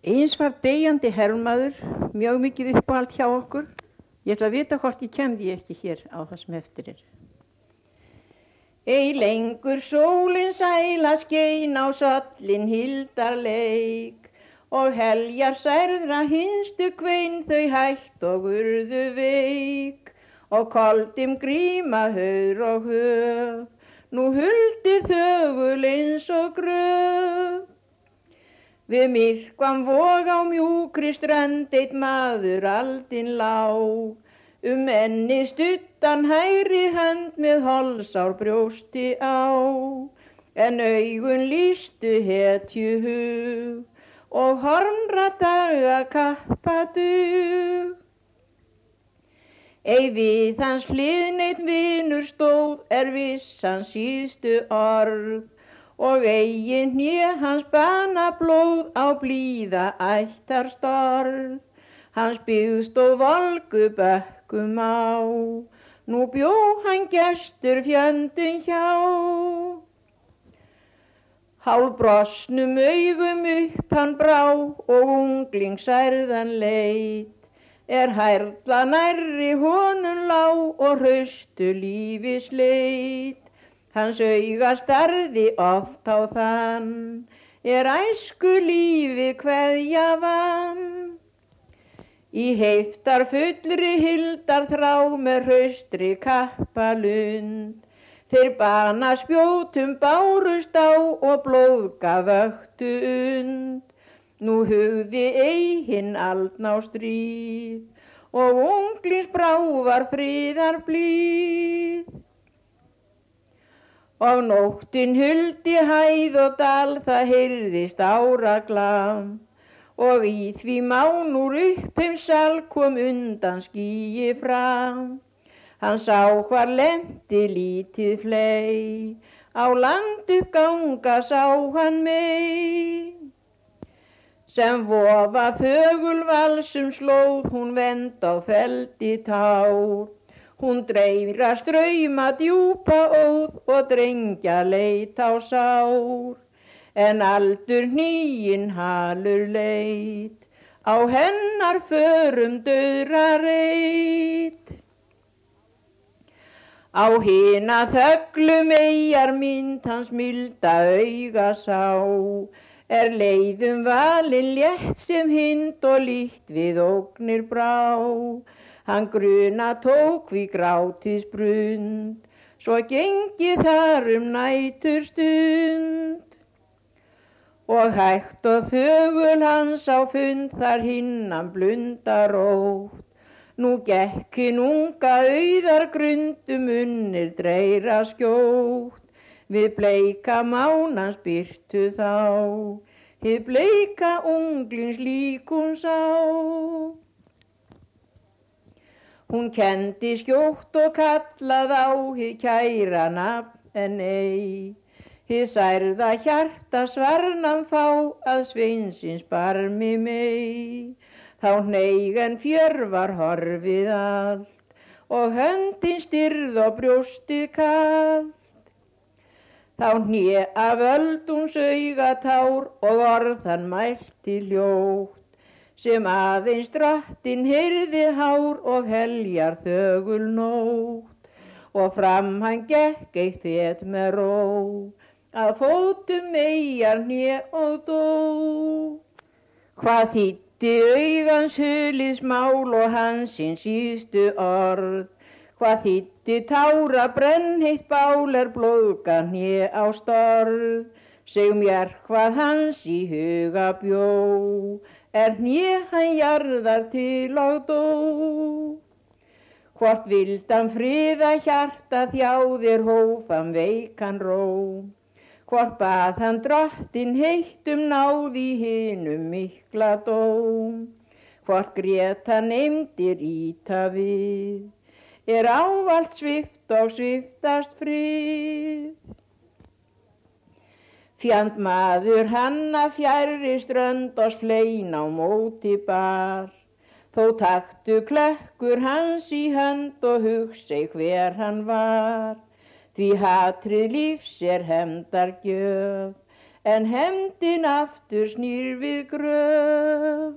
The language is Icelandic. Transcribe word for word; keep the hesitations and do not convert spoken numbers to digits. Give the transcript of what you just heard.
Eins var deyjandi hermaður, mjög mikið uppáhald hjá okkur. Ég ætla að vita hvort ég kemdi ekki hér á það sem eftir er. Ei lengur sólin sæla skein á sollin hildar leik og heljar særðra hinstu kvein þau hætt og urðu veik og koldim gríma haur og höf, nú huldi þögul eins og gröf. Við myrkvam vog á mjúkri strönd eitt maður aldinn lá, um enni stuttan hægri hönd með holsár brjósti á, en augun lýstu hetju hug og hornra daga kappa dug. Ei við hans hlið neinn vinur stóð er viss hans síðstu orð, og eigin hné hans bana blóð á blíða ættar storð. Hans byggð stóð volgu bökkum á, nú bjó hann gestur fjöndun hjá. Hálfbrostnum augum upp hann brá og unglingsærðan leit, er hærla nærri honum lá og hraustu lífi sleit. Hans auga starði oft á þann, er æsku lífi kveðja vann. Í heiftar fullri hildar þrá með hraustri kappalund, þeir bana spjótum bárust á og blóðga vöktu und. Nú hugði ei hinn aldna á stríð og unglings brá var friðar blíð. Og nóttin huldi hæð og dal, það heyrðist áraglam, og í því mán úr uppheimsal kom undan skýi fram. Hann sá hvar lenti lítið fley, á land uppganga sá hann mey. Sem vofa þögul valsum slóð, hún vend á feldi tár. Hún dreira strauma djúpa óð og drengja leit á sár, en aldur hnýinn halur leit, á hennar förum dauðra reit. Á hina þöglum eyjar mynd hans milda auga sá, er leiðum valin létt sem hind og lítt við ógnir brá. Hann gruna tók við grátis brund, svo gengi þar um nætur stund. Og hægt og þögul hans á fund þar hinnan blunda rótt. Nú gekk hinn unga auðar grundum unnir dreira skjótt, við bleika mánans birtu þá, hið bleika unglings lík hún sá. Hún kendi skjótt og kallað á hið kæra nafn en ei, hið særða hjarta svarnam fá að sveinsins barmi mei. Þá hneig en fjör var horfið allt og höndin styrð og brjóstið kalt. Þá hné af öldúns auga tár og orð hann mælti hljótt, sem aðeins drottinn heyrði hár og heljar þögul nótt. Og fram hann gekk eitt fet með ró, að fótum eyjar hné og dó. Hvað þýddi augans hulið smál og hansins síðstu orð, hvað þýddi tára brennheitt bál er blóðga hné á storð. Seg mér hvað hans í huga bjó, er hné hann jarðar til og dó. Hvort vildan friða hjarta þjáðir hóf hann veikan ró, hvort bað hann drottinn heitt um náð í hinum mikla dóm. Hvort grét hann eymdir ýta við, er ávallt svift og sviftast frið. Fjand maður hann að fjærri strönd og slein á móti bar, þó taktu klökkur hans í hönd og hugsei hver hann var. Því hatrið lífs er hefndargjöf, en hefndin aftur snýr við gröf.